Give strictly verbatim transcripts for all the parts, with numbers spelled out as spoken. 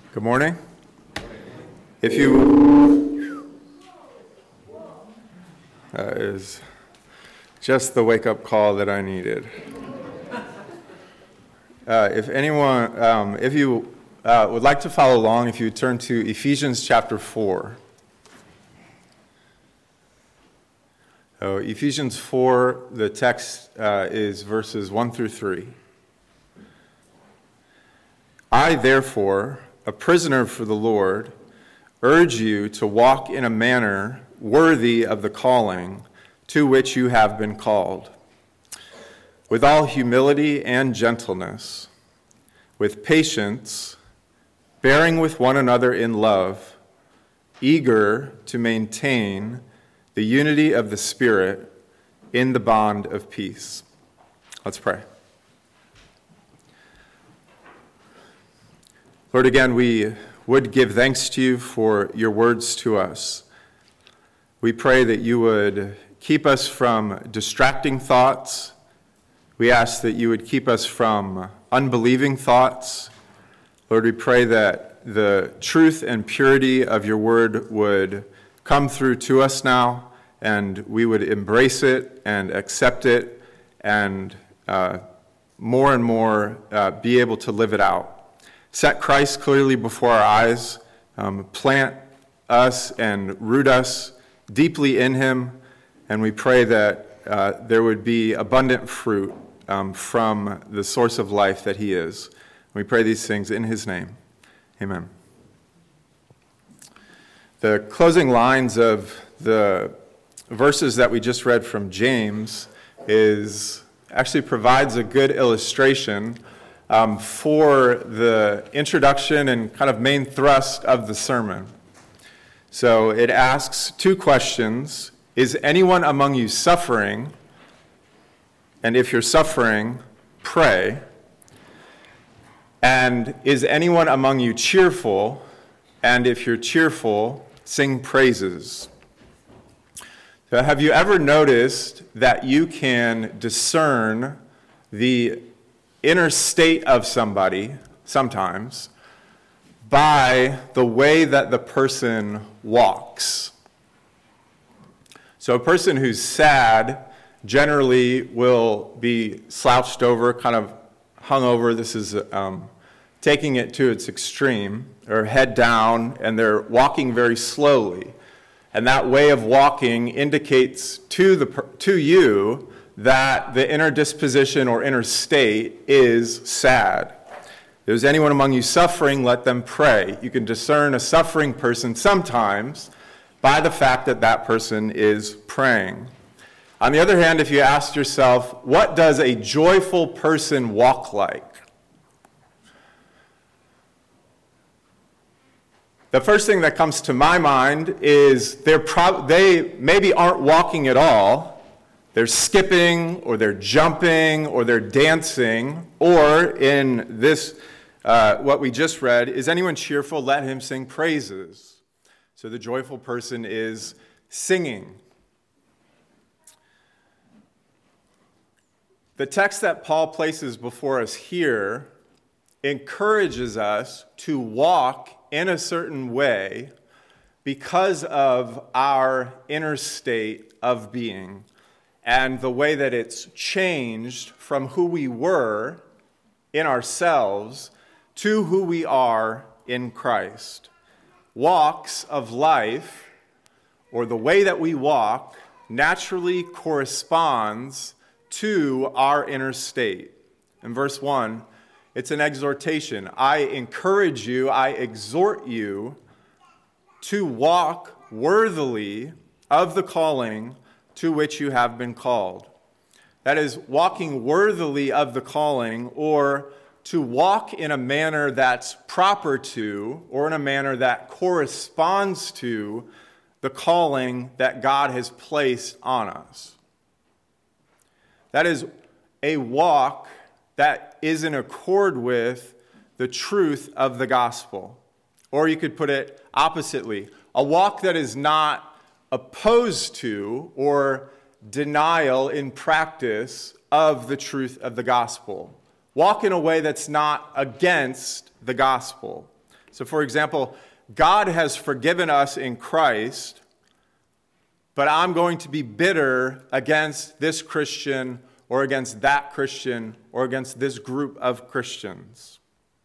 Good morning. If you that is just the wake-up call that I needed. Uh, if anyone, um, if you uh, would like to follow along, if you turn to Ephesians chapter four. So Ephesians four, the text uh, is verses one through three. I, therefore, a prisoner for the Lord, urge you to walk in a manner worthy of the calling to which you have been called, with all humility and gentleness, with patience, bearing with one another in love, eager to maintain the unity of the Spirit in the bond of peace. Let's pray. Lord, again, we would give thanks to you for your words to us. We pray that you would keep us from distracting thoughts. We ask that you would keep us from unbelieving thoughts. Lord, we pray that the truth and purity of your word would come through to us now, and we would embrace it and accept it and uh, more and more uh, be able to live it out. Set Christ clearly before our eyes, um, plant us and root us deeply in him, and we pray that uh, there would be abundant fruit um, from the source of life that he is. We pray these things in his name. Amen. The closing lines of the verses that we just read from James is actually provides a good illustration Um, for the introduction and kind of main thrust of the sermon. So it asks two questions. Is anyone among you suffering? And if you're suffering, pray. And is anyone among you cheerful? And if you're cheerful, sing praises. So have you ever noticed that you can discern the inner state of somebody sometimes by the way that the person walks? So a person who's sad generally will be slouched over, kind of hung over. This is um, taking it to its extreme, or head down, and they're walking very slowly. And that way of walking indicates to the to you that the inner disposition or inner state is sad. If there's anyone among you suffering, let them pray. You can discern a suffering person sometimes by the fact that that person is praying. On the other hand, if you ask yourself, what does a joyful person walk like? The first thing that comes to my mind is they're pro- they maybe aren't walking at all. They're skipping, or they're jumping, or they're dancing, or in this, uh, what we just read, is anyone cheerful? Let him sing praises. So the joyful person is singing. The text that Paul places before us here encourages us to walk in a certain way because of our inner state of being, and the way that it's changed from who we were in ourselves to who we are in Christ. Walks of life, or the way that we walk, naturally corresponds to our inner state. In verse one, it's an exhortation. I encourage you, I exhort you to walk worthily of the calling to which you have been called. That is, walking worthily of the calling, or to walk in a manner that's proper to, or in a manner that corresponds to, the calling that God has placed on us. That is a walk that is in accord with the truth of the gospel. Or you could put it oppositely, a walk that is not opposed to or denial in practice of the truth of the gospel. Walk in a way that's not against the gospel. So, for example, God has forgiven us in Christ, but I'm going to be bitter against this Christian or against that Christian or against this group of Christians.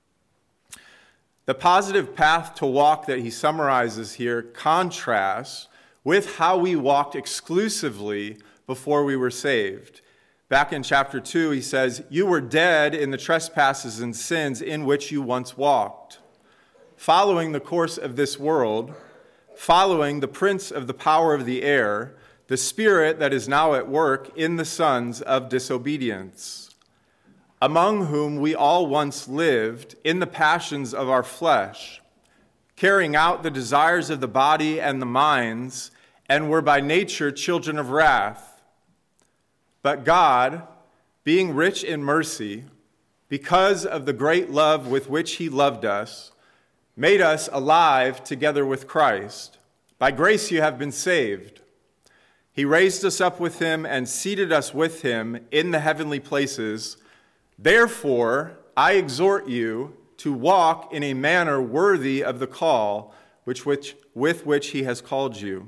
The positive path to walk that he summarizes here contrasts with how we walked exclusively before we were saved. Back in chapter two, he says, "You were dead in the trespasses and sins in which you once walked, following the course of this world, following the prince of the power of the air, the spirit that is now at work in the sons of disobedience, among whom we all once lived in the passions of our flesh, carrying out the desires of the body and the minds, and were by nature children of wrath. But God, being rich in mercy, because of the great love with which he loved us, made us alive together with Christ. By grace you have been saved. He raised us up with him and seated us with him in the heavenly places. Therefore, I exhort you to walk in a manner worthy of the call which, which, with which he has called you."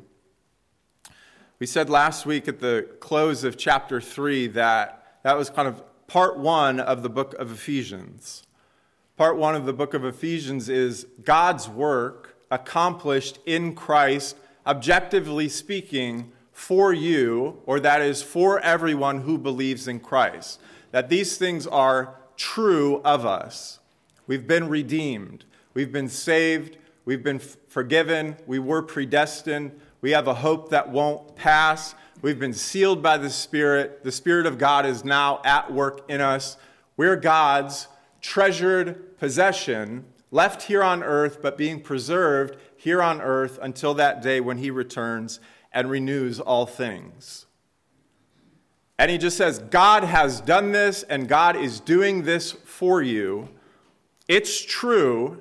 We said last week at the close of chapter three that that was kind of part one of the book of Ephesians. Part one of the book of Ephesians is God's work accomplished in Christ, objectively speaking, for you, or that is for everyone who believes in Christ. That these things are true of us. We've been redeemed. We've been saved. We've been forgiven. We were predestined. We have a hope that won't pass. We've been sealed by the Spirit. The Spirit of God is now at work in us. We're God's treasured possession, left here on earth, but being preserved here on earth until that day when he returns and renews all things. And he just says, God has done this, and God is doing this for you. It's true.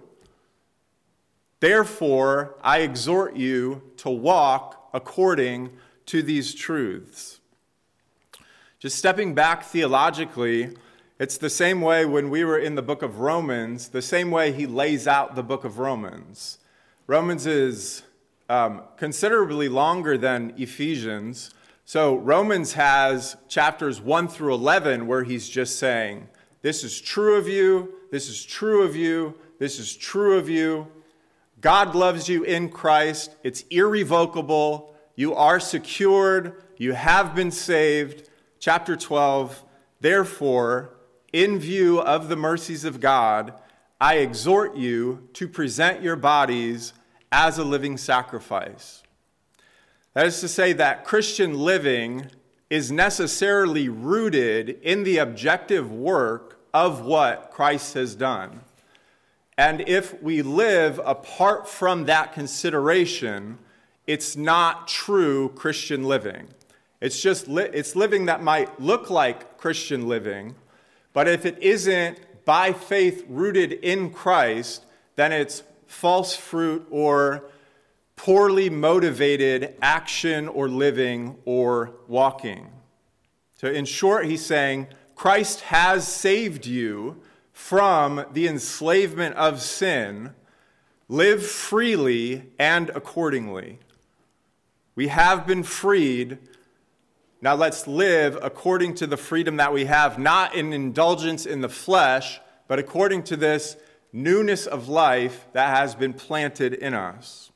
Therefore, I exhort you to walk according to these truths. Just stepping back theologically, it's the same way when we were in the book of Romans, the same way he lays out the book of Romans. Romans is um, considerably longer than Ephesians. So Romans has chapters one through eleven where he's just saying, this is true of you, this is true of you, this is true of you. God loves you in Christ. It's irrevocable. You are secured. You have been saved. Chapter twelve, therefore, in view of the mercies of God, I exhort you to present your bodies as a living sacrifice. That is to say that Christian living is necessarily rooted in the objective work of what Christ has done. And if we live apart from that consideration, it's not true Christian living. It's just li- it's living that might look like Christian living, but if it isn't by faith rooted in Christ, then it's false fruit or poorly motivated action or living or walking. So in short, he's saying, Christ has saved you from the enslavement of sin. Live freely and accordingly. We have been freed. Now let's live according to the freedom that we have, not in indulgence in the flesh, but according to this newness of life that has been planted in us.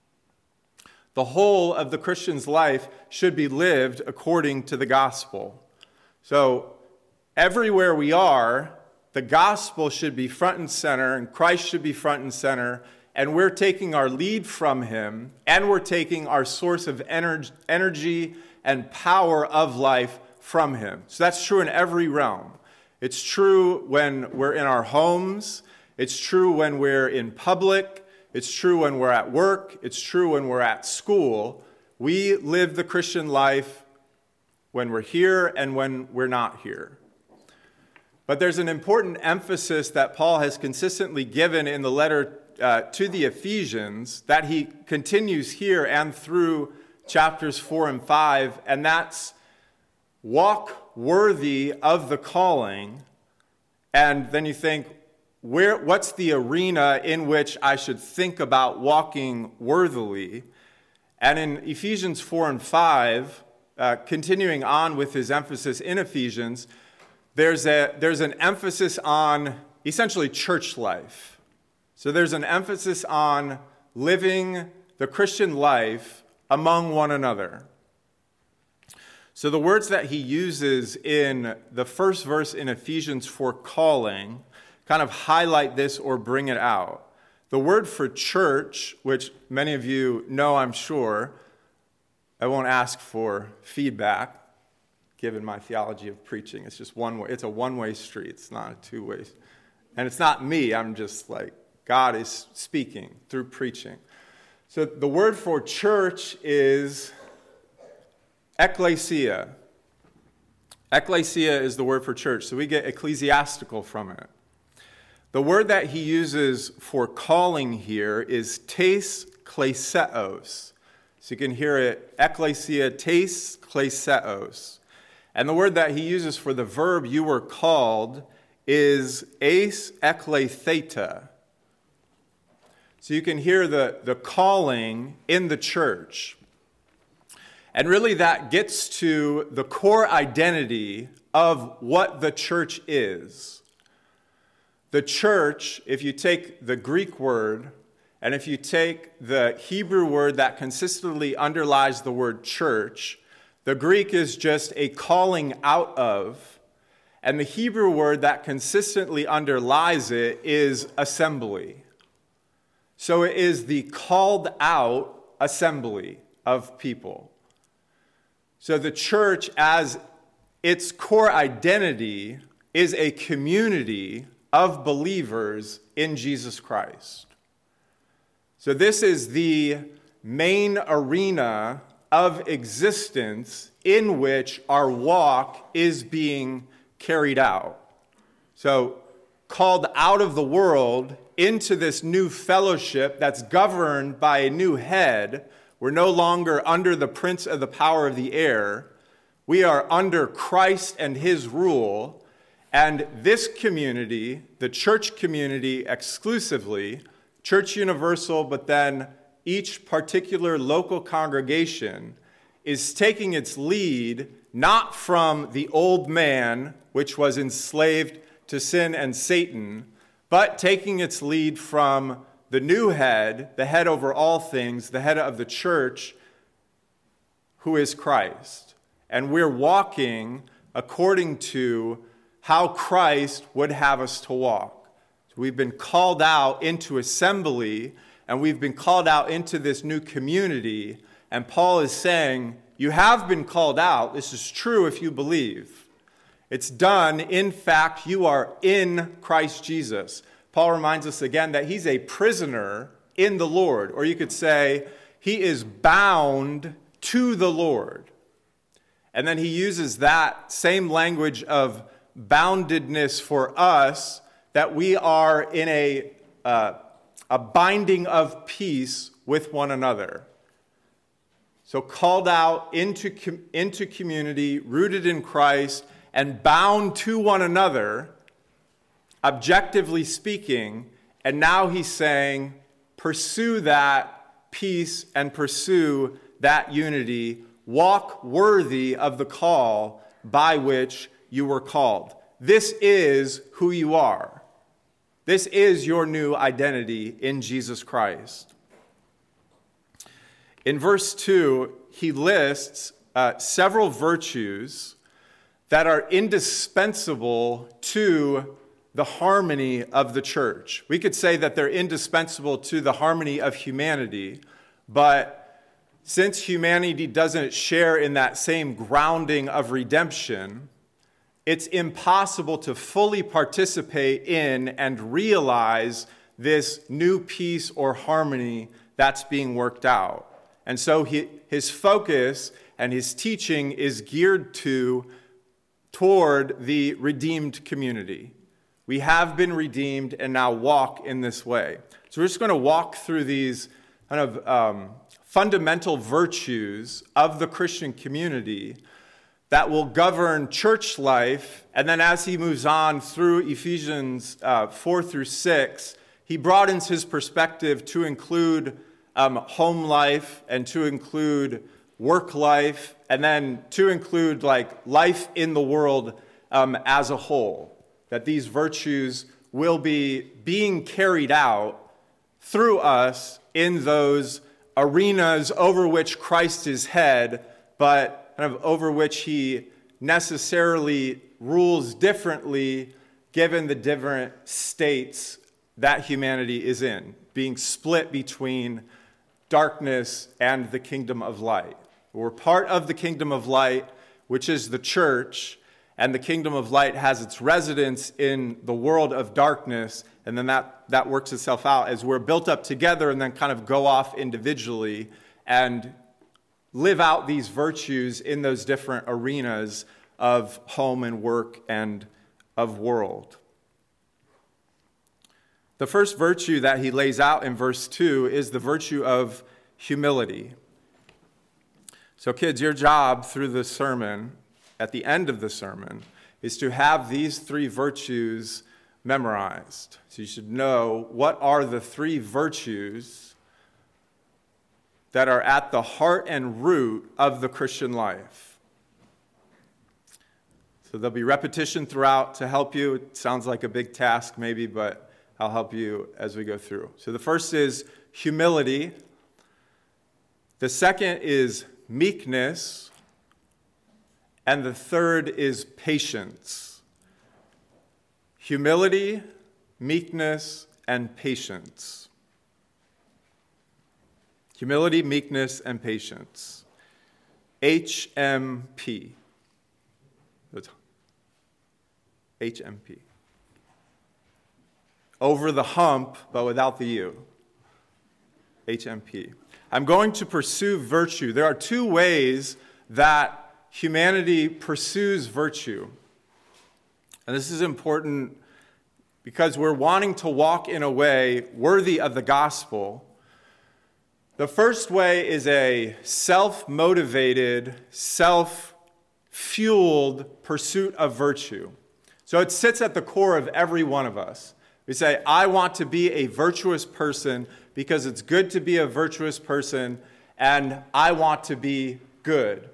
The whole of the Christian's life should be lived according to the gospel. So everywhere we are, the gospel should be front and center, and Christ should be front and center, and we're taking our lead from him, and we're taking our source of energy and power of life from him. So that's true in every realm. It's true when we're in our homes. It's true when we're in public. It's true when we're at work. It's true when we're at school. We live the Christian life when we're here and when we're not here. But there's an important emphasis that Paul has consistently given in the letter uh, to the Ephesians that he continues here and through chapters four and five, and that's walk worthy of the calling. And then you think, where, what's the arena in which I should think about walking worthily? And in Ephesians four and five, uh, continuing on with his emphasis in Ephesians, there's a there's an emphasis on essentially church life. So there's an emphasis on living the Christian life among one another. So the words that he uses in the first verse in Ephesians for calling kind of highlight this or bring it out. The word for church, which many of you know, I'm sure, I won't ask for feedback, given my theology of preaching. It's just one way. It's a one-way street. It's not a two-way. And it's not me. I'm just like, God is speaking through preaching. So the word for church is ekklesia. Ekklesia is the word for church. So we get ecclesiastical from it. The word that he uses for calling here is tes kleseos. So you can hear it, ekklesia, tes kleseos. And the word that he uses for the verb you were called is eis ekkletheta. So you can hear the, the calling in the church. And really that gets to the core identity of what the church is. The church, if you take the Greek word, and if you take the Hebrew word that consistently underlies the word church, the Greek is just a calling out of, and the Hebrew word that consistently underlies it is assembly. So it is the called out assembly of people. So the church, as its core identity, is a community of believers in Jesus Christ. So this is the main arena of existence in which our walk is being carried out. So called out of the world into this new fellowship that's governed by a new head. We're no longer under the prince of the power of the air. We are under Christ and his rule. And this community, the church community exclusively, Church Universal, but then each particular local congregation is taking its lead not from the old man, which was enslaved to sin and Satan, but taking its lead from the new head, the head over all things, the head of the church, who is Christ. And we're walking according to how Christ would have us to walk. So we've been called out into assembly, and we've been called out into this new community. And Paul is saying, you have been called out. This is true if you believe. It's done. In fact, you are in Christ Jesus. Paul reminds us again that he's a prisoner in the Lord. Or you could say, he is bound to the Lord. And then he uses that same language of boundedness for us, that we are in a, uh, a binding of peace with one another. So called out into, com- into community, rooted in Christ, and bound to one another, objectively speaking. And now he's saying, pursue that peace and pursue that unity. Walk worthy of the call by which you were called. This is who you are. This is your new identity in Jesus Christ. In verse two, he lists uh, several virtues that are indispensable to the harmony of the church. We could say that they're indispensable to the harmony of humanity, but since humanity doesn't share in that same grounding of redemption, it's impossible to fully participate in and realize this new peace or harmony that's being worked out. And so he, his focus and his teaching is geared to toward the redeemed community. We have been redeemed and now walk in this way. So we're just going to walk through these kind of um, fundamental virtues of the Christian community that will govern church life. And then as he moves on through Ephesians uh, four through six, he broadens his perspective to include um, home life and to include work life, and then to include like life in the world um, as a whole. That these virtues will be being carried out through us in those arenas over which Christ is head, but kind of over which he necessarily rules differently given the different states that humanity is in, being split between darkness and the kingdom of light. We're part of the kingdom of light, which is the church, and the kingdom of light has its residence in the world of darkness, and then that, that works itself out as we're built up together and then kind of go off individually and live out these virtues in those different arenas of home and work and of world. The first virtue that he lays out in verse two is the virtue of humility. So kids, your job through the sermon, at the end of the sermon, is to have these three virtues memorized. So you should know what are the three virtues that are at the heart and root of the Christian life. So there'll be repetition throughout to help you. It sounds like a big task maybe, but I'll help you as we go through. So the first is humility. The second is meekness. And the third is patience. Humility, meekness, and patience. Humility, meekness, and patience. H M P. H M P. Over the hump, but without the U. H M P. I'm going to pursue virtue. There are two ways that humanity pursues virtue. And this is important because we're wanting to walk in a way worthy of the gospel. The first way is a self-motivated, self-fueled pursuit of virtue. So it sits at the core of every one of us. We say, I want to be a virtuous person because it's good to be a virtuous person, and I want to be good.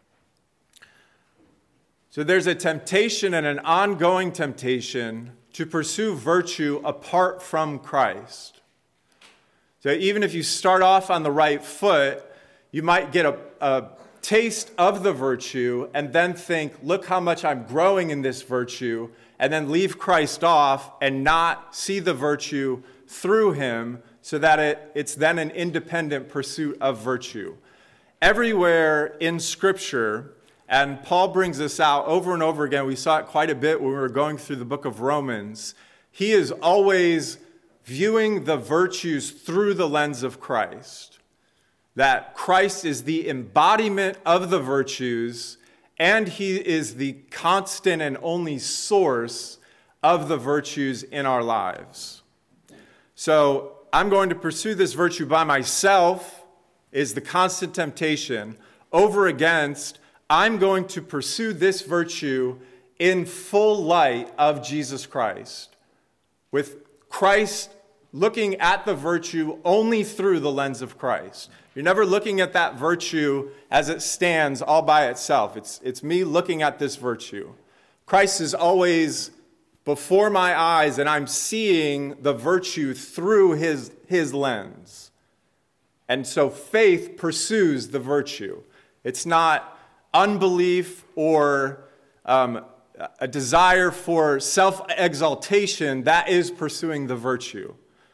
So there's a temptation and an ongoing temptation to pursue virtue apart from Christ. So even if you start off on the right foot, you might get a, a taste of the virtue and then think, look how much I'm growing in this virtue, and then leave Christ off and not see the virtue through him so that it, it's then an independent pursuit of virtue. Everywhere in Scripture, and Paul brings this out over and over again, we saw it quite a bit when we were going through the book of Romans, he is always viewing the virtues through the lens of Christ. That Christ is the embodiment of the virtues, and he is the constant and only source of the virtues in our lives. So I'm going to pursue this virtue by myself is the constant temptation over against I'm going to pursue this virtue in full light of Jesus Christ, with Christ looking at the virtue only through the lens of Christ. You're never looking at that virtue as it stands all by itself. It's, it's me looking at this virtue. Christ is always before my eyes, and I'm seeing the virtue through his, his lens. And so faith pursues the virtue. It's not unbelief or um, a desire for self-exaltation. That is pursuing the virtue.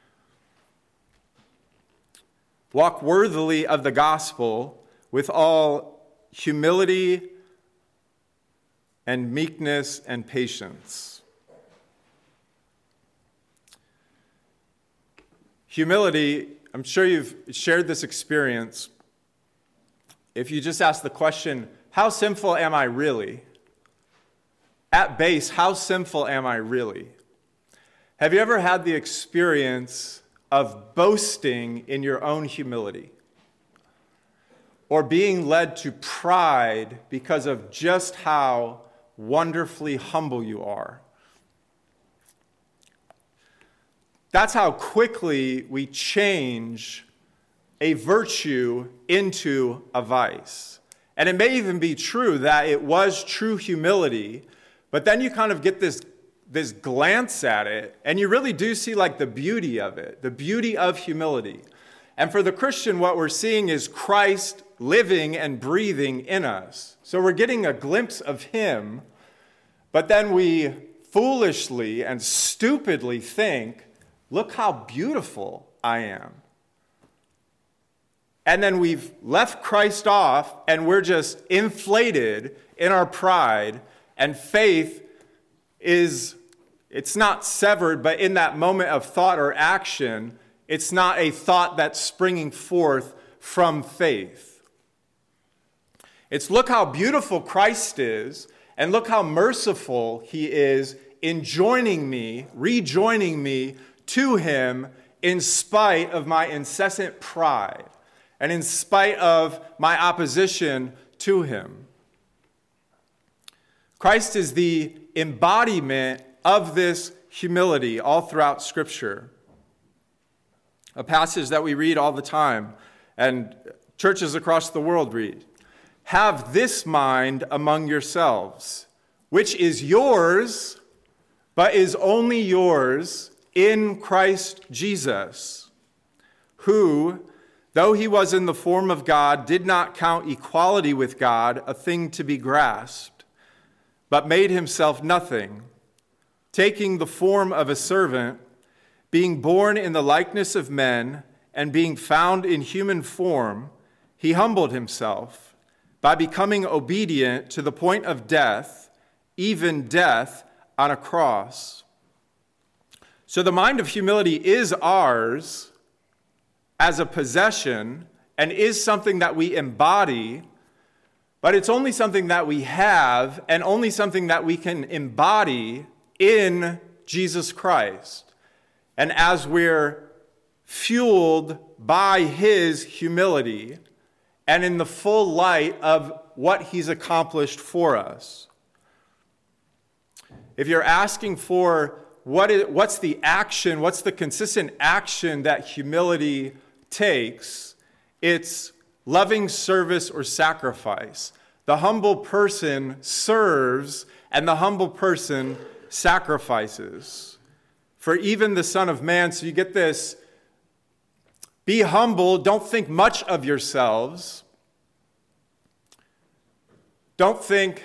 Walk worthily of the gospel with all humility and meekness and patience. Humility, I'm sure you've shared this experience. If you just ask the question, how sinful am I really? At base, how sinful am I really? Have you ever had the experience of boasting in your own humility? or being led to pride because of just how wonderfully humble you are. That's how quickly we change a virtue into a vice. And it may even be true that it was true humility, but then you kind of get this, this glance at it, and you really do see like the beauty of it, the beauty of humility. And for the Christian, what we're seeing is Christ living and breathing in us. So we're getting a glimpse of him, but then we foolishly and stupidly think, look how beautiful I am. And then we've left Christ off, and we're just inflated in our pride, and faith is, it's not severed, but in that moment of thought or action, it's not a thought that's springing forth from faith. It's look how beautiful Christ is, and look how merciful he is in joining me, rejoining me to him in spite of my incessant pride and in spite of my opposition to him. Christ is the embodiment of this humility all throughout Scripture. A passage that we read all the time, and churches across the world read. Have this mind among yourselves, which is yours, but is only yours in Christ Jesus, who, though he was in the form of God, did not count equality with God a thing to be grasped, but made himself nothing, taking the form of a servant, being born in the likeness of men, and being found in human form, he humbled himself by becoming obedient to the point of death, even death on a cross. So the mind of humility is ours as a possession and is something that we embody, but it's only something that we have and only something that we can embody in Jesus Christ. And as we're fueled by his humility and in the full light of what he's accomplished for us. If you're asking for what is, what's the action, what's the consistent action that humility takes, it's loving service or sacrifice. The humble person serves, and the humble person sacrifices. For even the Son of Man, so you get this, be humble, don't think much of yourselves. Don't think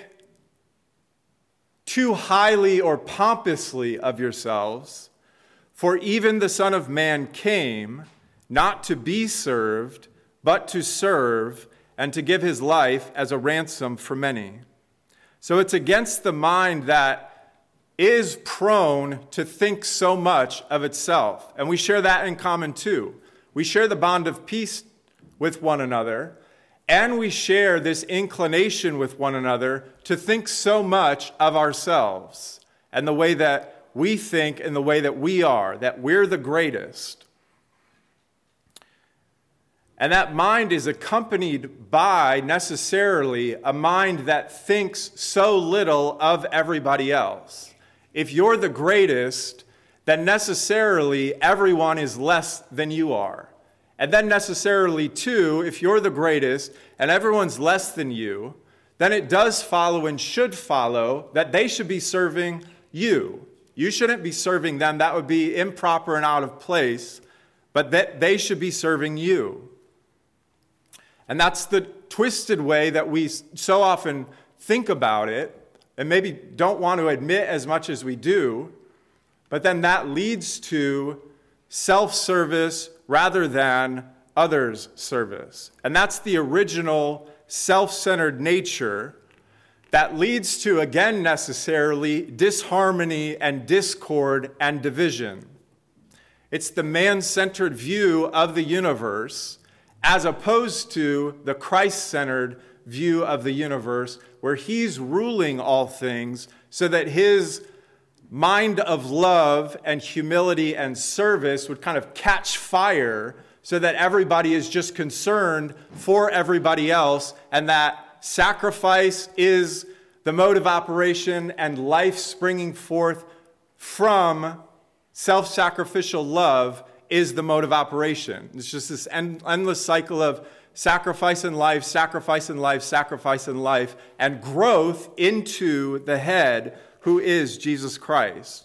too highly or pompously of yourselves, for even the Son of Man came not to be served, but to serve and to give his life as a ransom for many. So it's against the mind that is prone to think so much of itself. And we share that in common too. We share the bond of peace with one another, and we share this inclination with one another to think so much of ourselves and the way that we think and the way that we are, that we're the greatest. And that mind is accompanied by, necessarily, a mind that thinks so little of everybody else. If you're the greatest, then necessarily everyone is less than you are. And then necessarily, too, if you're the greatest and everyone's less than you, then it does follow and should follow that they should be serving you. You shouldn't be serving them. That would be improper and out of place, but that they should be serving you. And that's the twisted way that we so often think about it, and maybe don't want to admit as much as we do, but then that leads to self-service rather than others' service. And that's the original self-centered nature that leads to, again, necessarily, disharmony and discord and division. It's the man-centered view of the universe as opposed to the Christ-centered view of the universe where he's ruling all things so that his mind of love and humility and service would kind of catch fire so that everybody is just concerned for everybody else, and that sacrifice is the mode of operation and life springing forth from self-sacrificial love is the mode of operation. It's just this end, endless cycle of sacrifice in life, sacrifice in life, sacrifice in life, and growth into the head, who is Jesus Christ.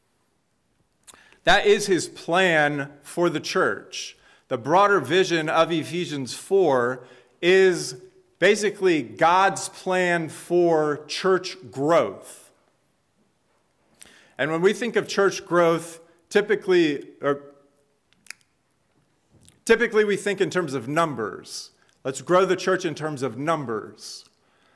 That is his plan for the church. The broader vision of Ephesians four is basically God's plan for church growth. And when we think of church growth, typically, or typically we think in terms of numbers. Let's grow the church in terms of numbers.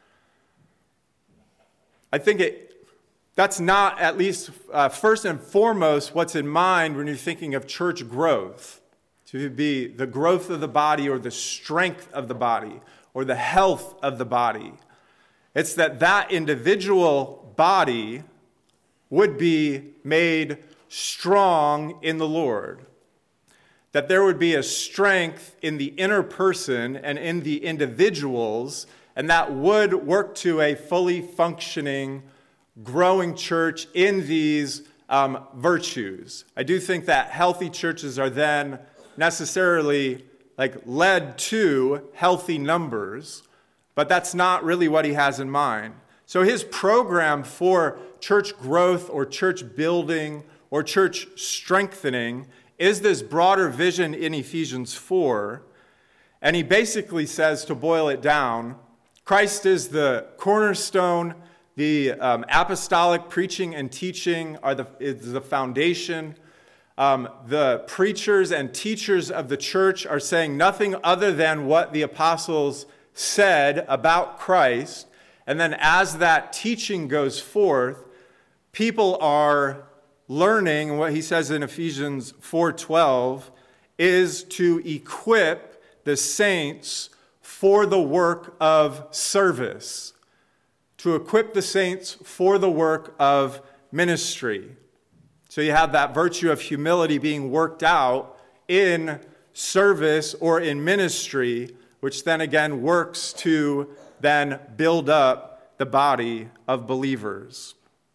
I think it that's not, at least uh, first and foremost, what's in mind when you're thinking of church growth. To be the growth of the body, or the strength of the body, or the health of the body. It's that that individual body would be made strong in the Lord. That there would be a strength in the inner person and in the individuals, and that would work to a fully functioning, growing church in these um, virtues. I do think that healthy churches are then necessarily like led to healthy numbers, but that's not really what he has in mind. So his program for church growth or church building or church strengthening is this broader vision in Ephesians four. And he basically says, to boil it down, Christ is the cornerstone. The um, apostolic preaching and teaching are the, is the foundation. Um, the preachers and teachers of the church are saying nothing other than what the apostles said about Christ. And then as that teaching goes forth, people are learning what he says in Ephesians four twelve is to equip the saints for the work of service. To equip the saints for the work of ministry. So you have that virtue of humility being worked out in service or in ministry, which then again works to then build up the body of believers.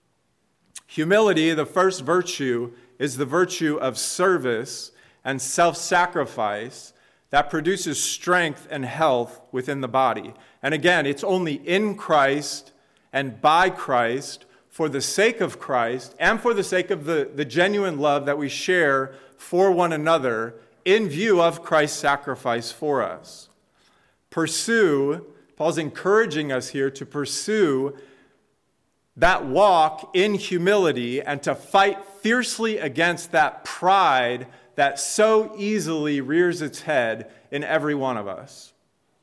Humility, the first virtue, is the virtue of service and self-sacrifice that produces strength and health within the body. And again, it's only in Christ and by Christ, for the sake of Christ, and for the sake of the, the genuine love that we share for one another in view of Christ's sacrifice for us. Pursue, Paul's encouraging us here to pursue that walk in humility and to fight fiercely against that pride that so easily rears its head in every one of us.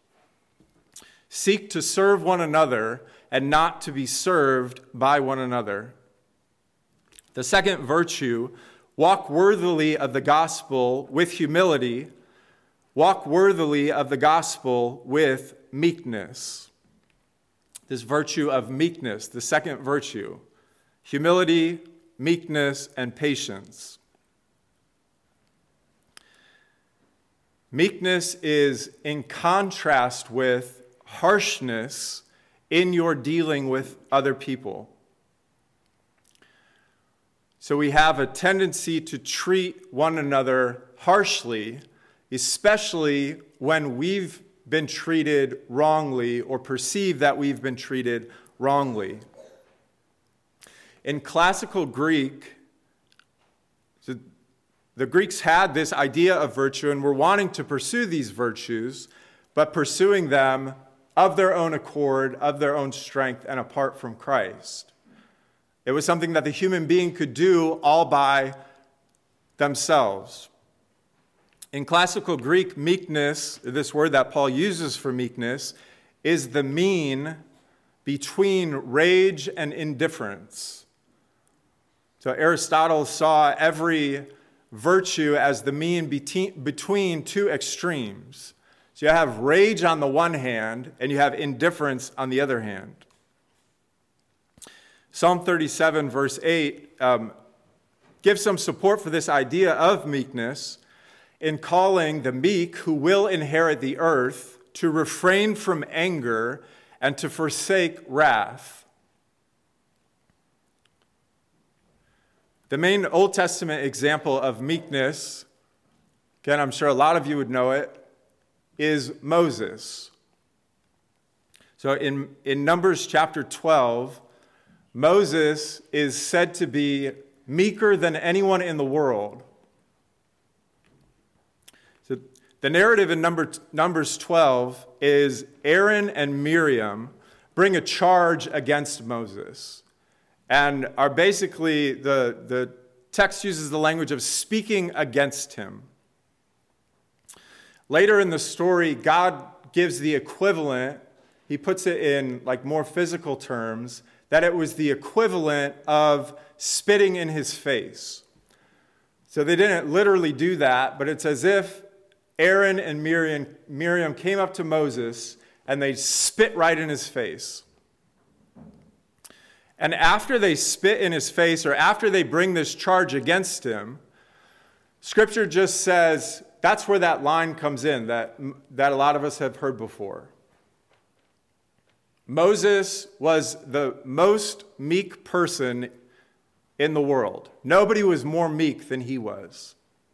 Seek to serve one another and not to be served by one another. The second virtue, walk worthily of the gospel with humility. Walk worthily of the gospel with meekness. This virtue of meekness, the second virtue, humility, meekness, and patience. Meekness is in contrast with harshness in your dealing with other people. So we have a tendency to treat one another harshly, especially when we've been treated wrongly or perceive that we've been treated wrongly. In classical Greek, the Greeks had this idea of virtue and were wanting to pursue these virtues, but pursuing them of their own accord, of their own strength, and apart from Christ. It was something that the human being could do all by themselves. In classical Greek, meekness, this word that Paul uses for meekness, is the mean between rage and indifference. So Aristotle saw every virtue as the mean between two extremes. So you have rage on the one hand, and you have indifference on the other hand. Psalm thirty-seven, verse eight, um, gives some support for this idea of meekness. in calling the meek who will inherit the earth to refrain from anger and to forsake wrath. The main Old Testament example of meekness, again, I'm sure a lot of you would know it, is Moses. So in, in Numbers chapter twelve, Moses is said to be meeker than anyone in the world. So the narrative in number, Numbers twelve is Aaron and Miriam bring a charge against Moses and are basically, the, the text uses the language of speaking against him. Later in the story, God gives the equivalent, he puts it in like more physical terms, that it was the equivalent of spitting in his face. So they didn't literally do that, but it's as if Aaron and Miriam, Miriam came up to Moses and they spit right in his face. And after they spit in his face, or after they bring this charge against him, Scripture just says, that's where that line comes in that, that a lot of us have heard before. Moses was the most meek person in the world. Nobody was more meek than he was.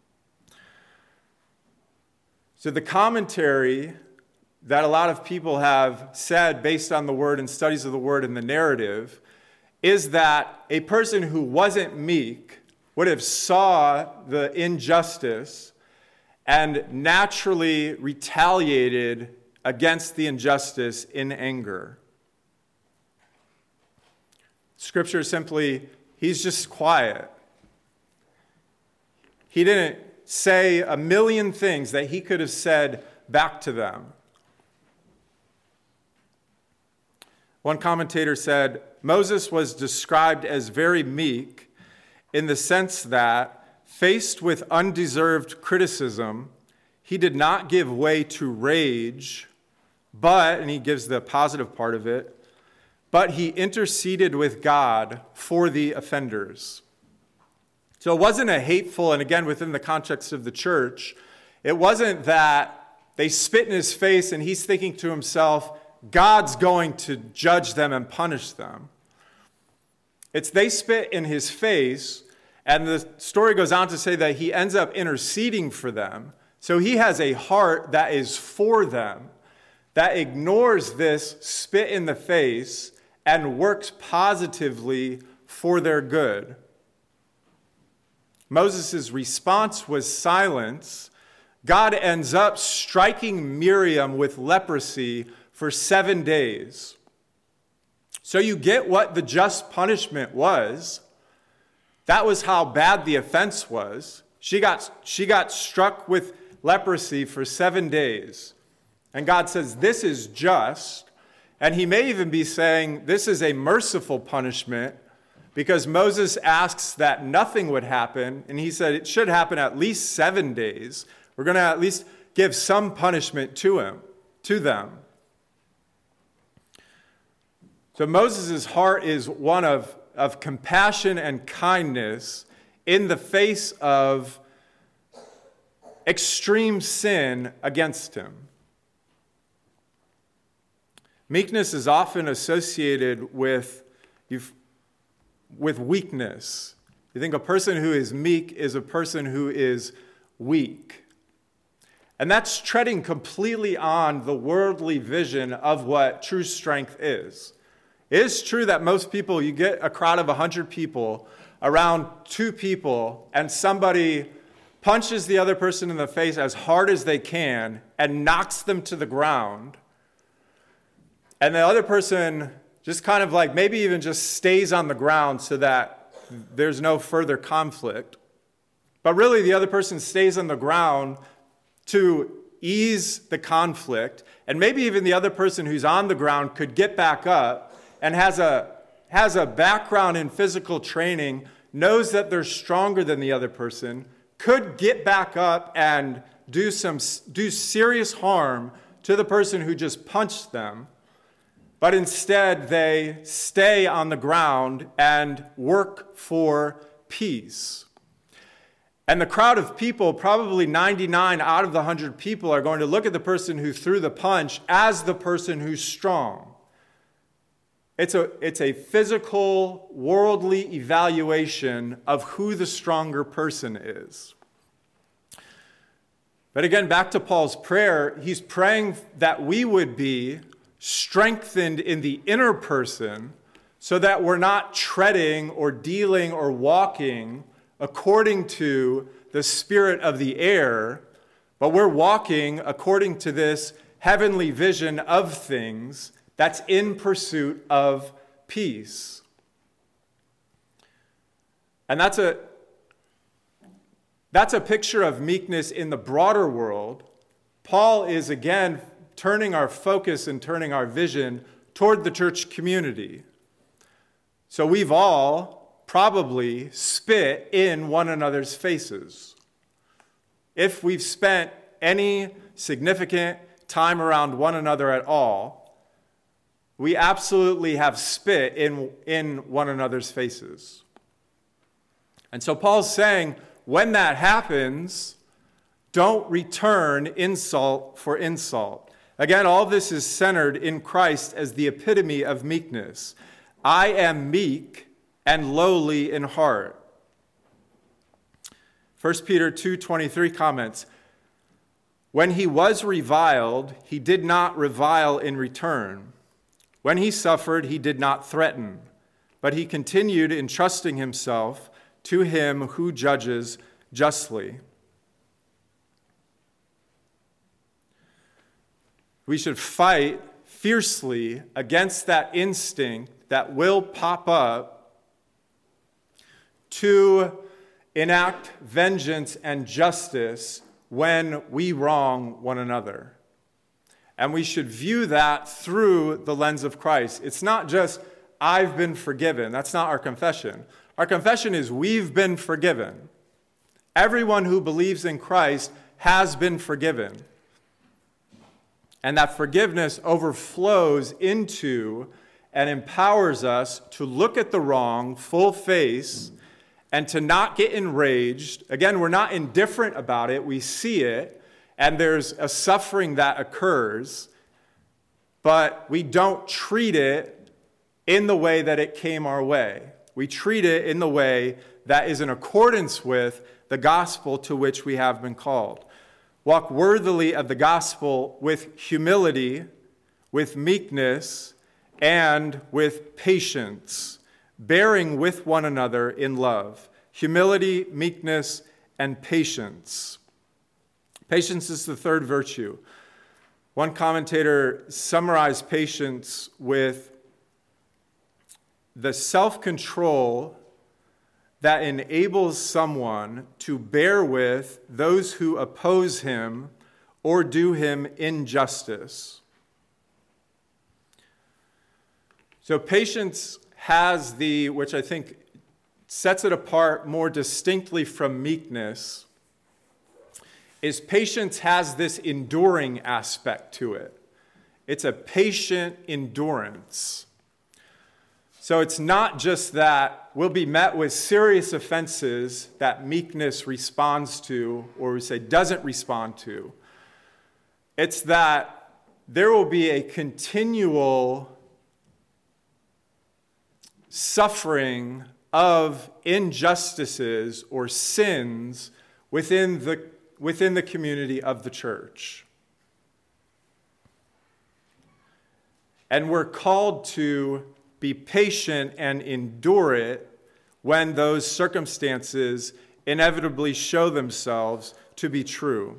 So the commentary that a lot of people have said based on the word and studies of the word and the narrative is that a person who wasn't meek would have saw the injustice and naturally retaliated against the injustice in anger. Scripture simply, he's just quiet. He didn't say a million things that he could have said back to them. One commentator said, Moses was described as very meek in the sense that, faced with undeserved criticism, he did not give way to rage, but, and he gives the positive part of it, but he interceded with God for the offenders. So it wasn't a hateful, and again, within the context of the church, it wasn't that they spit in his face and he's thinking to himself, God's going to judge them and punish them. It's they spit in his face, and the story goes on to say that he ends up interceding for them. So he has a heart that is for them, that ignores this spit in the face and works positively for their good. Moses' response was silence. God ends up striking Miriam with leprosy for seven days. So you get what the just punishment was. That was how bad the offense was. She got, she got struck with leprosy for seven days. And God says, this is just. And he may even be saying, this is a merciful punishment, because Moses asks that nothing would happen. And he said it should happen at least seven days. We're going to at least give some punishment to him, to them. So Moses' heart is one of, of compassion and kindness in the face of extreme sin against him. Meekness is often associated with, with weakness. You think a person who is meek is a person who is weak. And that's treading completely on the worldly vision of what true strength is. It is true that most people, you get a crowd of one hundred people around two people, and somebody punches the other person in the face as hard as they can and knocks them to the ground. And the other person just kind of like maybe even just stays on the ground so that there's no further conflict. But really the other person stays on the ground to ease the conflict. And maybe even the other person who's on the ground could get back up and has a, has a background in physical training, knows that they're stronger than the other person, could get back up and do some do serious harm to the person who just punched them. But instead, they stay on the ground and work for peace. And the crowd of people, probably ninety-nine out of the one hundred people, are going to look at the person who threw the punch as the person who's strong. It's a, it's a physical, worldly evaluation of who the stronger person is. But again, back to Paul's prayer, he's praying that we would be strengthened in the inner person so that we're not treading or dealing or walking according to the spirit of the air, but we're walking according to this heavenly vision of things that's in pursuit of peace. And that's a, that's a picture of meekness in the broader world. Paul is again turning our focus and turning our vision toward the church community. So we've all probably spit in one another's faces. If we've spent any significant time around one another at all, we absolutely have spit in, in one another's faces. And so Paul's saying, when that happens, don't return insult for insult. Again, all this is centered in Christ as the epitome of meekness. I am meek and lowly in heart. First Peter two twenty-three comments, when he was reviled, he did not revile in return. When he suffered, he did not threaten, but he continued entrusting himself to him who judges justly. We should fight fiercely against that instinct that will pop up to enact vengeance and justice when we wrong one another. And we should view that through the lens of Christ. It's not just, I've been forgiven. That's not our confession. Our confession is, we've been forgiven. Everyone who believes in Christ has been forgiven. And that forgiveness overflows into and empowers us to look at the wrong full face and to not get enraged. Again, we're not indifferent about it. We see it. And there's a suffering that occurs, but we don't treat it in the way that it came our way. We treat it in the way that is in accordance with the gospel to which we have been called. Walk worthily of the gospel with humility, with meekness, and with patience, bearing with one another in love. Humility, meekness, and patience. Patience is the third virtue. One commentator summarized patience with the self-control that enables someone to bear with those who oppose him or do him injustice. So patience has the, which I think sets it apart more distinctly from meekness, is patience has this enduring aspect to it. It's a patient endurance. So it's not just that we'll be met with serious offenses that meekness responds to, or we say doesn't respond to. It's that there will be a continual suffering of injustices or sins within the within the community of the church. And we're called to be patient and endure it when those circumstances inevitably show themselves to be true.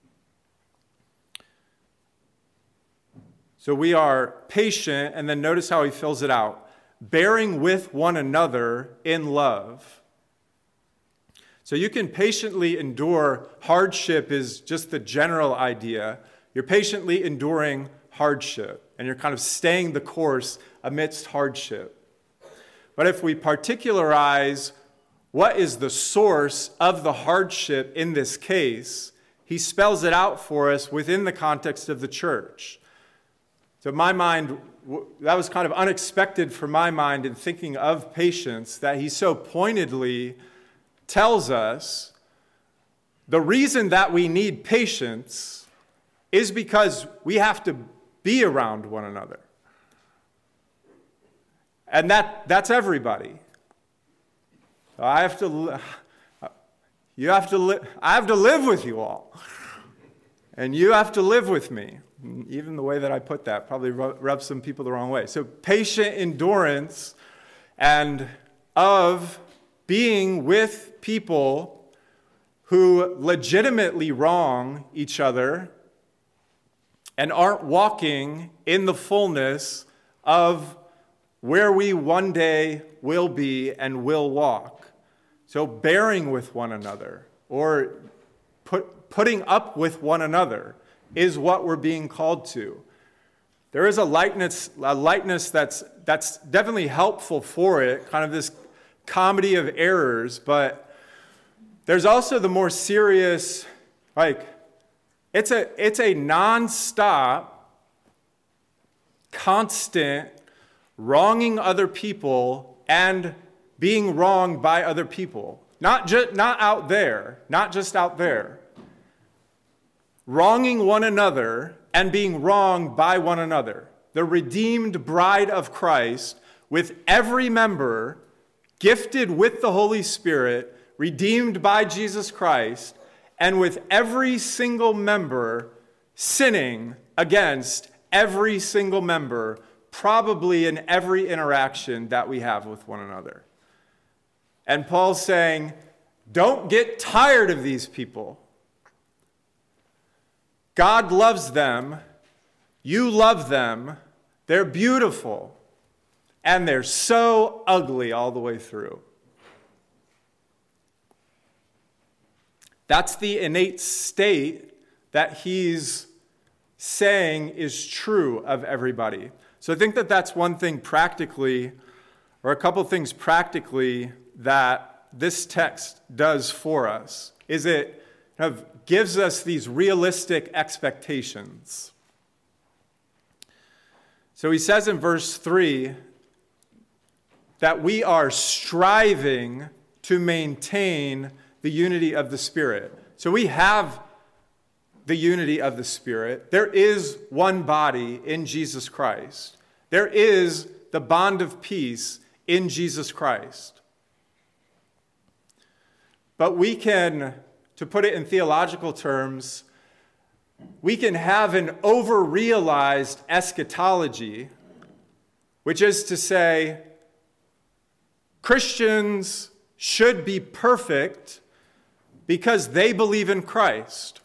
So we are patient, and then notice how he fills it out. Bearing with one another in love. So you can patiently endure hardship is just the general idea. You're patiently enduring hardship, and you're kind of staying the course amidst hardship. But if we particularize what is the source of the hardship in this case, he spells it out for us within the context of the church. So in my mind, that was kind of unexpected for my mind in thinking of patience, that he so pointedly tells us the reason that we need patience is because we have to be around one another. And that, that's everybody. I have to, li- you have to li- I have to live with you all. And you have to live with me. Even the way that I put that probably rubs some people the wrong way. So patient endurance and of being with people who legitimately wrong each other and aren't walking in the fullness of where we one day will be and will walk. So bearing with one another or put, putting up with one another is what we're being called to. There is a lightness, a lightness that's that's definitely helpful for it, kind of this comedy of errors, but there's also the more serious, like, it's a it's a non-stop, constant wronging other people and being wronged by other people. Not just not out there, not just out there. Wronging one another and being wronged by one another. The redeemed bride of Christ, with every member gifted with the Holy Spirit, redeemed by Jesus Christ, and with every single member sinning against every single member, probably in every interaction that we have with one another. And Paul's saying, don't get tired of these people. God loves them. You love them. They're beautiful. And they're so ugly all the way through. That's the innate state that he's saying is true of everybody. So I think that that's one thing practically, or a couple things practically that this text does for us, is it kind of gives us these realistic expectations. So he says in verse three that we are striving to maintain the unity of the Spirit. So we have the unity of the Spirit. There is one body in Jesus Christ. There is the bond of peace in Jesus Christ. But we can, to put it in theological terms, we can have an over-realized eschatology, which is to say, Christians should be perfect because they believe in Christ.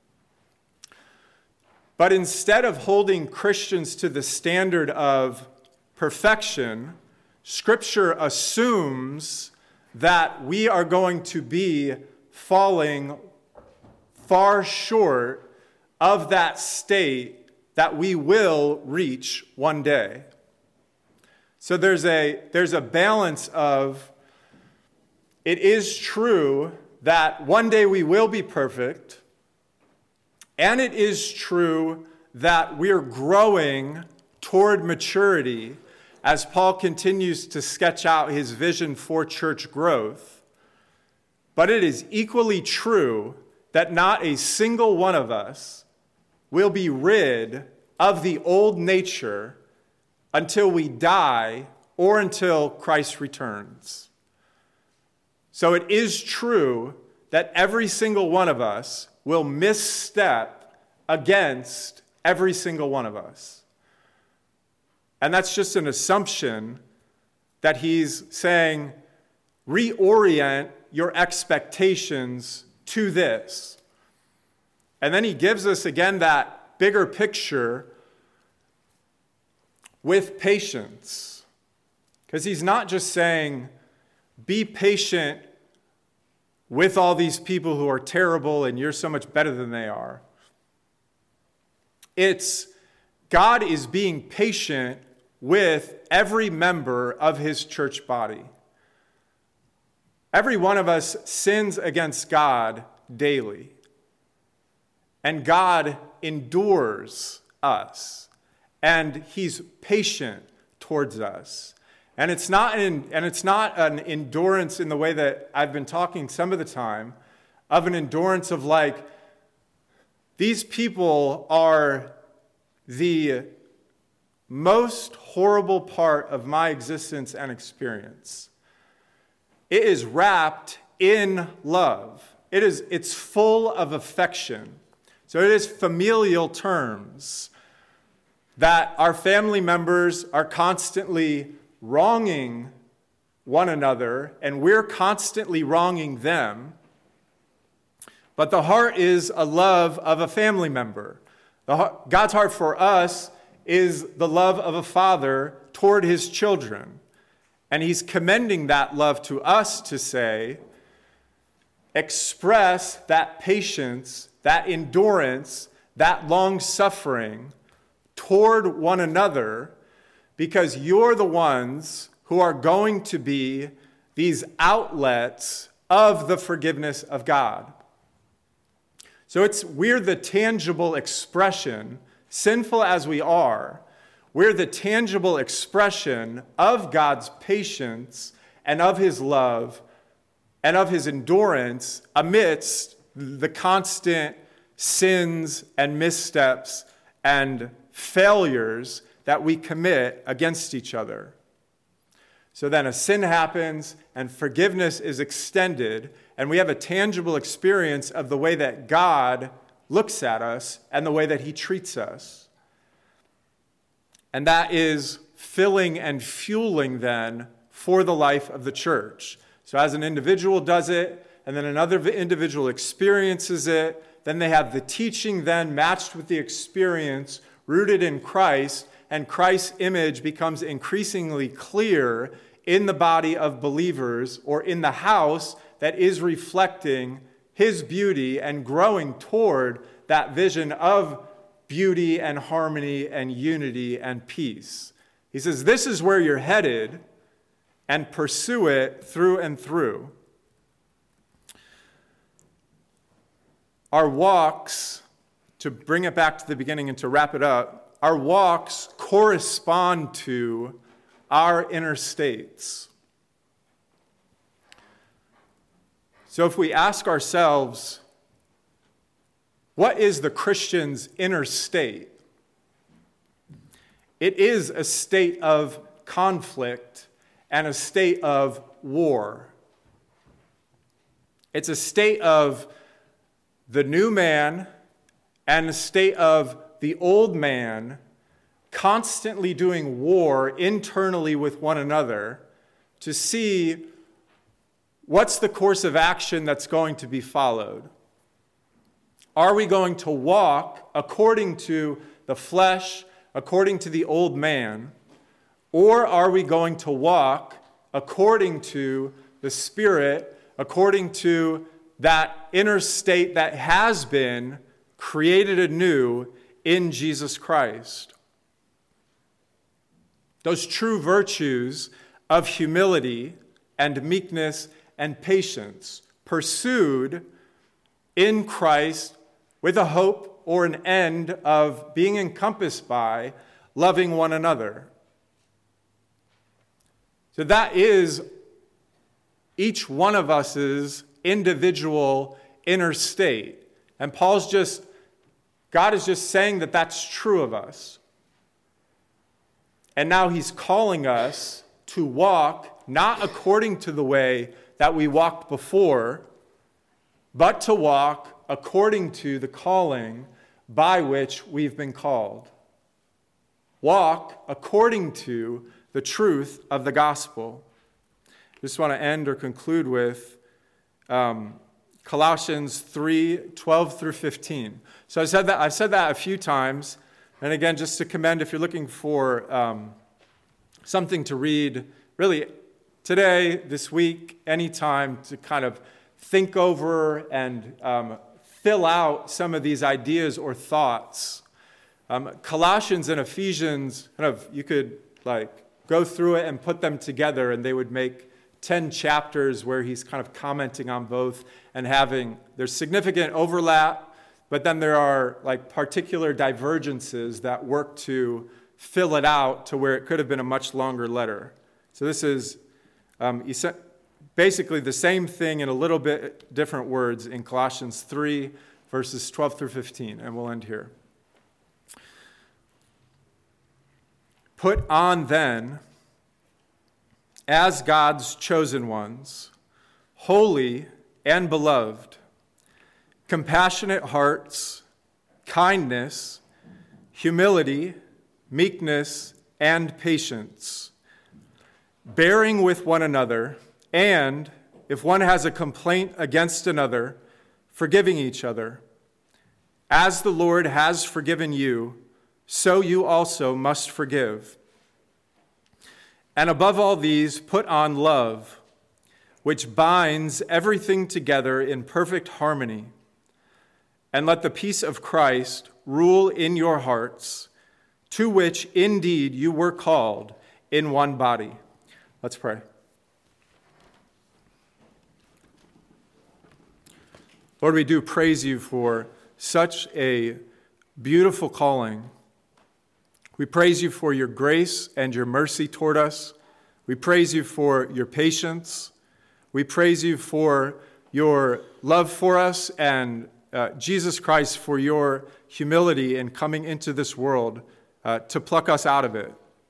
But instead of holding Christians to the standard of perfection, Scripture assumes that we are going to be falling far short of that state that we will reach one day. So there's a, there's a balance of, it is true that one day we will be perfect, and it is true that we're growing toward maturity as Paul continues to sketch out his vision for church growth. But it is equally true that not a single one of us will be rid of the old nature until we die or until Christ returns. So it is true that every single one of us will misstep against every single one of us. And that's just an assumption that he's saying, reorient your expectations to this. And then he gives us again that bigger picture with patience. Because he's not just saying, be patient with all these people who are terrible and you're so much better than they are. It's God is being patient with every member of his church body. Every one of us sins against God daily. And God endures us. And he's patient towards us. And it's not an, and it's not an endurance in the way that I've been talking some of the time of an endurance of like, these people are the most horrible part of my existence and experience. It is wrapped in love. It is, it's full of affection. So it is familial terms that our family members are constantly wronging one another, and we're constantly wronging them. But the heart is a love of a family member. The heart, God's heart for us is the love of a father toward his children. And he's commending that love to us to say, express that patience, that endurance, that long-suffering toward one another, because you're the ones who are going to be these outlets of the forgiveness of God. So it's we're the tangible expression, sinful as we are, we're the tangible expression of God's patience and of his love and of his endurance amidst the constant sins and missteps and failures that we commit against each other. So then a sin happens and forgiveness is extended, and we have a tangible experience of the way that God looks at us and the way that he treats us. And that is filling and fueling then for the life of the church. So as an individual does it, and then another individual experiences it, then they have the teaching then matched with the experience rooted in Christ, and Christ's image becomes increasingly clear in the body of believers or in the house that is reflecting his beauty and growing toward that vision of beauty and harmony and unity and peace. He says, this is where you're headed, and pursue it through and through. Our walks, to bring it back to the beginning and to wrap it up, our walks correspond to our inner states. So if we ask ourselves, what is the Christian's inner state? It is a state of conflict and a state of war. It's a state of the new man and a state of the old man constantly doing war internally with one another to see what's the course of action that's going to be followed. Are we going to walk according to the flesh, according to the old man, or are we going to walk according to the Spirit, according to that inner state that has been created anew in Jesus Christ? Those true virtues of humility and meekness and patience pursued in Christ with a hope or an end of being encompassed by loving one another. So that is each one of us's individual inner state. And Paul's just, God is just saying that that's true of us. And now he's calling us to walk not according to the way that we walked before, but to walk according to the calling by which we've been called. Walk according to the truth of the gospel. I just want to end or conclude with um, Colossians three, twelve through fifteen. So I said that I've said that a few times, and again, just to commend if you're looking for um, something to read, really today, this week, anytime to kind of think over and um, fill out some of these ideas or thoughts. Um, Colossians and Ephesians, kind of, you could like go through it and put them together, and they would make ten chapters where he's kind of commenting on both and having, there's significant overlap, but then there are like particular divergences that work to fill it out to where it could have been a much longer letter. So this is um, basically the same thing in a little bit different words in Colossians three, verses twelve through fifteen, and we'll end here. Put on then, as God's chosen ones, holy and beloved, compassionate hearts, kindness, humility, meekness, and patience, bearing with one another, and, if one has a complaint against another, forgiving each other. As the Lord has forgiven you, so you also must forgive. And above all these, put on love, which binds everything together in perfect harmony. And let the peace of Christ rule in your hearts, to which indeed you were called in one body. Let's pray. Lord, we do praise you for such a beautiful calling. We praise you for your grace and your mercy toward us. We praise you for your patience. We praise you for your love for us, and uh, Jesus Christ, for your humility in coming into this world uh, to pluck us out of it.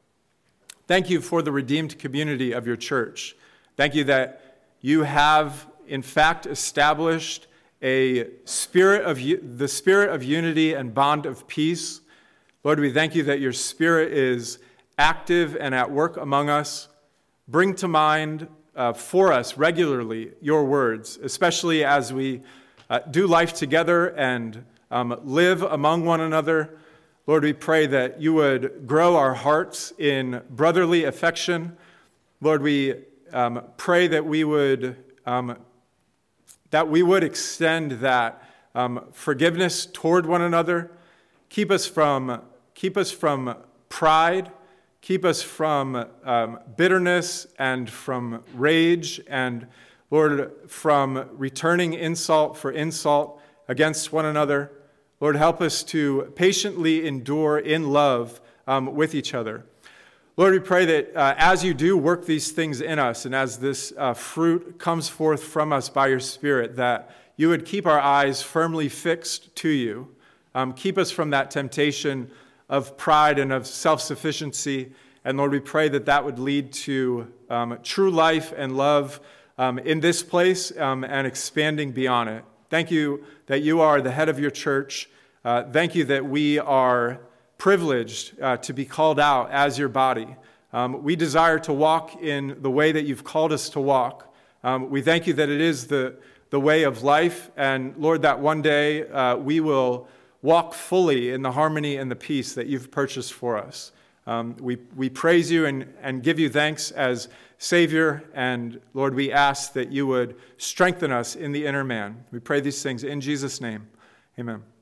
Thank you for the redeemed community of your church. Thank you that you have, in fact, established a spirit of the spirit of unity and bond of peace. Lord, we thank you that your Spirit is active and at work among us. Bring to mind uh, for us regularly your words, especially as we uh, do life together and um, live among one another. Lord, we pray that you would grow our hearts in brotherly affection. Lord, we um, pray that we would um, that we would extend that um, forgiveness toward one another. Keep us from keep us from pride. Keep us from um, bitterness and from rage, and Lord, from returning insult for insult against one another. Lord, help us to patiently endure in love um, with each other. Lord, we pray that uh, as you do work these things in us, and as this uh, fruit comes forth from us by your Spirit, that you would keep our eyes firmly fixed to you. Um, keep us from that temptation of pride and of self-sufficiency. And Lord, we pray that that would lead to um, true life and love um, in this place um, and expanding beyond it. Thank you that you are the head of your church. Uh, thank you that we are privileged uh, to be called out as your body. Um, we desire to walk in the way that you've called us to walk. Um, we thank you that it is the, the way of life. And Lord, that one day uh, we will walk fully in the harmony and the peace that you've purchased for us. Um, we, we praise you and, and give you thanks as Savior. And Lord, we ask that you would strengthen us in the inner man. We pray these things in Jesus' name. Amen.